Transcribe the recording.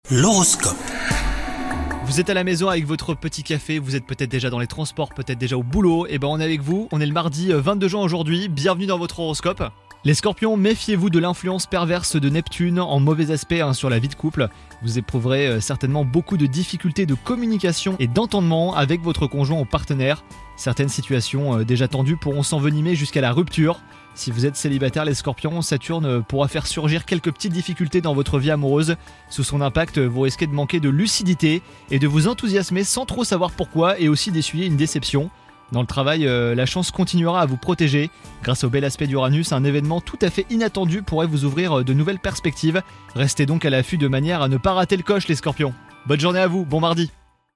L'horoscope. Vous êtes à la maison avec votre petit café, vous êtes peut-être déjà dans les transports, peut-être déjà au boulot, et on est avec vous, on est le mardi 22 juin aujourd'hui, bienvenue dans votre horoscope. Les scorpions, méfiez-vous de l'influence perverse de Neptune en mauvais aspect sur la vie de couple. Vous éprouverez certainement beaucoup de difficultés de communication et d'entendement avec votre conjoint ou partenaire. Certaines situations déjà tendues pourront s'envenimer jusqu'à la rupture. Si vous êtes célibataire, les scorpions, Saturne pourra faire surgir quelques petites difficultés dans votre vie amoureuse. Sous son impact, vous risquez de manquer de lucidité et de vous enthousiasmer sans trop savoir pourquoi et aussi d'essuyer une déception. Dans le travail, la chance continuera à vous protéger. Grâce au bel aspect d'Uranus, un événement tout à fait inattendu pourrait vous ouvrir de nouvelles perspectives. Restez donc à l'affût de manière à ne pas rater le coche les scorpions. Bonne journée à vous, bon mardi.